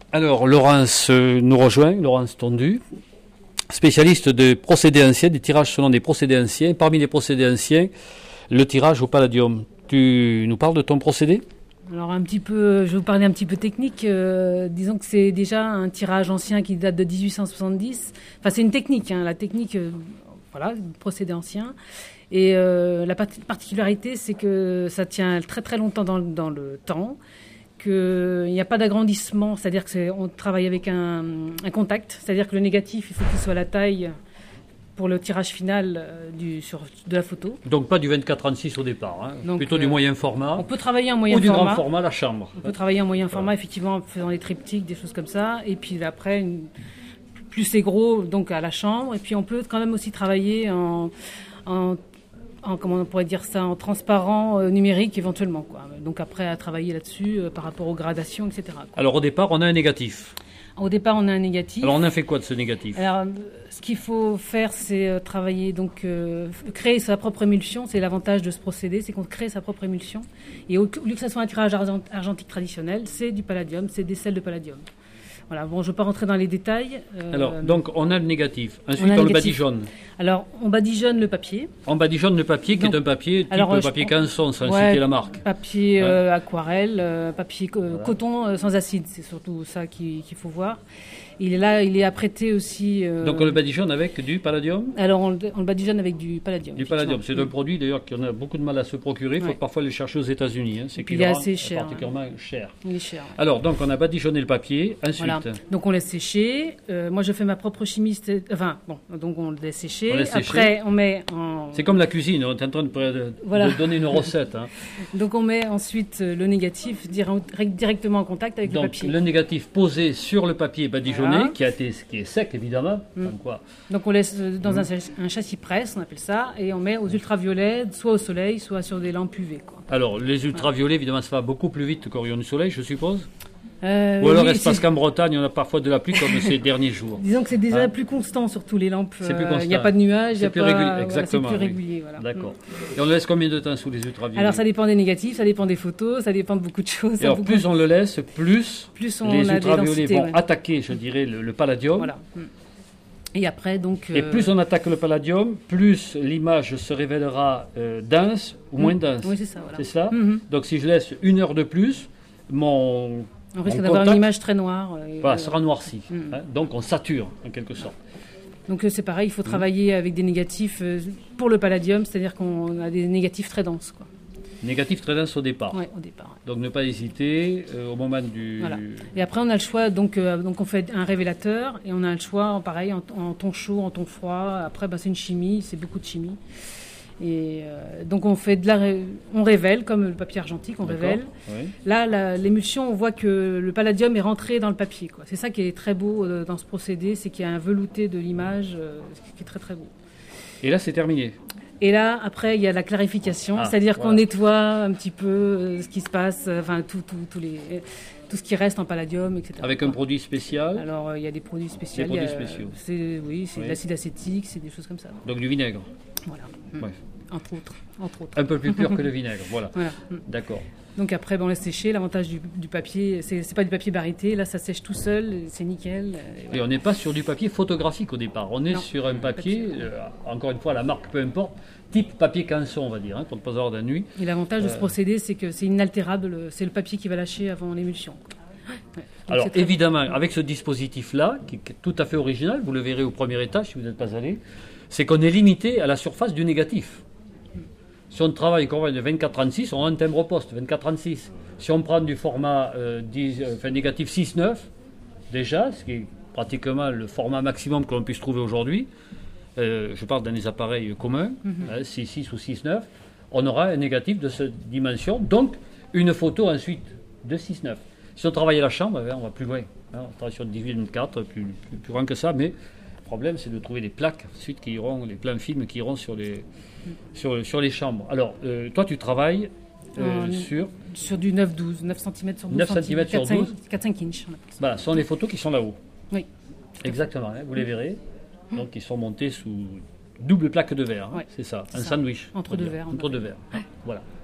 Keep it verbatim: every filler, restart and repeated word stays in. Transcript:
Alors, Laurence euh, nous rejoint, Laurence Tondu, spécialiste de procédés anciens, des tirages selon des procédés anciens. Parmi les procédés anciens, le tirage au palladium. Tu nous parles de ton procédé ? Alors un petit peu, je vais vous parler un petit peu technique. Euh, disons que c'est déjà un tirage ancien qui date de dix-huit cent soixante-dix. Enfin, c'est une technique, hein, la technique, euh, voilà, procédé ancien. Et euh, la particularité, c'est que ça tient très très longtemps dans, dans le temps, qu'il n'y a pas d'agrandissement, c'est-à-dire qu'on travaille avec un, un contact, c'est-à-dire que le négatif, il faut qu'il soit à la taille pour le tirage final euh, du, sur, de la photo. Donc pas du vingt-quatre trente-six au départ, hein. Donc, plutôt euh, du moyen format. On peut travailler en moyen ou format. Ou du grand format, la chambre. On peut travailler en moyen format, effectivement, en faisant des triptyques, des choses comme ça. Et puis après, une, plus c'est gros, donc à la chambre. Et puis on peut quand même aussi travailler en... en En, comment on pourrait dire ça, en transparent euh, numérique éventuellement, quoi. Donc après à travailler là-dessus euh, par rapport aux gradations, et cetera, quoi. Alors au départ on a un négatif. Au départ on a un négatif. Alors on a fait quoi de ce négatif ? Alors ce qu'il faut faire c'est euh, travailler, donc euh, créer sa propre émulsion. C'est l'avantage de ce procédé, c'est qu'on crée sa propre émulsion. Et au, au lieu que ce soit un tirage argent, argentique traditionnel, c'est du palladium, c'est des sels de palladium. Voilà, bon, je ne vais pas rentrer dans les détails. Euh, Alors, donc, on a le négatif. Ensuite, on, on le badigeonne. Alors, on badigeonne le papier. On badigeonne le papier, qui donc, est un papier type alors, papier je, canson, sans ouais, citer la marque. Papier euh, ouais. aquarelle, euh, papier euh, voilà. coton euh, sans acide, c'est surtout ça qu'il, qu'il faut voir. Il est là, il est apprêté aussi. Euh... Donc, on le badigeonne avec du palladium ? Alors, on le, on le badigeonne avec du palladium. Du palladium, c'est mmh. un produit d'ailleurs qu'on a beaucoup de mal à se procurer. Il faut ouais. parfois le chercher aux États-Unis. Hein. C'est il est assez cher. particulièrement ouais. cher. Il est cher. Ouais. Alors, donc, on a badigeonné le papier. Ensuite. Voilà. Donc, on laisse sécher. Euh, moi, je fais ma propre chimie. Enfin, bon, donc on le laisse sécher. On laisse Après, sécher. on met en. C'est comme la cuisine. On est en train de, de, voilà. de donner une recette. Hein. Donc, on met ensuite le négatif directement en contact avec donc, le papier. Le négatif posé sur le papier badigeonné, voilà. qui a été qui est sec évidemment. Mm. Comme quoi. Donc on laisse dans mm. un, un châssis presse, on appelle ça, et on met aux ultraviolets, soit au soleil, soit sur des lampes U V, quoi. Alors les ultraviolets, voilà. évidemment, ça va beaucoup plus vite qu'au rayon du soleil, je suppose. Euh, Ou alors oui, est-ce parce qu'en Bretagne, on a parfois de la pluie comme ces derniers jours. Disons que c'est déjà hein? plus constant sur tous les lampes. C'est plus constant. Il n'y a pas de nuages, il y a plus pas. Réguli- exactement. Voilà, c'est plus oui. régulier. Voilà. D'accord. Et on le laisse combien de temps sous les ultraviolets ? Alors ça dépend des négatifs, ça dépend des photos, ça dépend de beaucoup de choses. Et alors plus on le laisse, plus, plus on les a ultraviolets vont ouais. attaquer, je dirais, le, le palladium. Voilà. Et après, donc. Et euh... plus on attaque le palladium, plus l'image se révélera euh, dense ou moins dense. Oui, c'est ça. Voilà. C'est ça. Mm-hmm. Donc si je laisse une heure de plus, mon. On risque d'avoir une image très noire. Et voilà, euh... sera noirci. Mm-hmm. Hein, donc on sature, en quelque sorte. Donc euh, c'est pareil, il faut travailler mm-hmm. avec des négatifs euh, pour le palladium, c'est-à-dire qu'on a des négatifs très denses, quoi. Négatif très dense au départ. Oui, au départ. Ouais. Donc ne pas hésiter euh, au moment du. Voilà. Et après on a le choix, donc, euh, donc on fait un révélateur et on a le choix, pareil, en, en ton chaud, en ton froid. Après, bah, c'est une chimie, c'est beaucoup de chimie. Et euh, donc on fait de la, ré... on révèle comme le papier argentique, on D'accord. révèle. Oui. Là, la, l'émulsion, on voit que le palladium est rentré dans le papier, quoi. C'est ça qui est très beau euh, dans ce procédé, c'est qu'il y a un velouté de l'image, euh, qui est très très beau. Et là, c'est terminé. Et là, après, il y a la clarification, ah, c'est-à-dire voilà. qu'on nettoie un petit peu euh, ce qui se passe, enfin tout, tout, tout, les, tout ce qui reste en palladium, et cetera. Avec un produit spécial. Alors, il euh, y a des produits spéciaux. Des produits spéciaux. C'est, oui, c'est oui. de l'acide acétique, c'est des choses comme ça. Donc du vinaigre. Voilà. Bref. Entre autres. Entre autres. Un peu plus pur que le vinaigre, voilà. voilà. D'accord. Donc après, ben, on laisse sécher. L'avantage du, du papier, c'est, c'est pas du papier barité. Là, ça sèche tout seul, c'est nickel. Et, voilà. et on n'est pas sur du papier photographique au départ. On est non, sur un papier, papier. Euh, encore une fois, la marque, peu importe, type papier canson, on va dire, hein, pour ne pas avoir d'ennui. Et l'avantage euh... de ce procédé, c'est que c'est inaltérable. C'est le papier qui va lâcher avant l'émulsion. Ouais. Alors évidemment, bien. Avec ce dispositif-là, qui est tout à fait original, vous le verrez au premier étage si vous n'êtes pas allé, c'est qu'on est limité à la surface du négatif. Si on travaille de vingt-quatre trente-six, on a un timbre poste, vingt-quatre trente-six. Si on prend du format euh, dix, euh, enfin, négatif six neuf, déjà, ce qui est pratiquement le format maximum que l'on puisse trouver aujourd'hui, euh, je parle dans les appareils communs, mm-hmm. hein, six six ou six neuf, on aura un négatif de cette dimension, donc une photo ensuite de six neuf. Si on travaille à la chambre, on va plus loin. Hein, on travaille sur dix-huit vingt-quatre, plus, plus, plus grand que ça, mais le problème c'est de trouver des plaques ensuite qui iront, les plans films qui iront sur les, sur, sur les chambres. Alors, euh, toi tu travailles euh, euh, sur... Sur du neuf douze, neuf centimètres sur douze neuf centimètres sur douze. quatre cinq inches. Voilà, ce sont les photos qui sont là-haut. Oui. Exactement, hein, vous les verrez. Donc ils sont montés sous double plaque de verre, hein, ouais, c'est ça, c'est un ça. sandwich. Entre deux verres. Entre deux verres, voilà.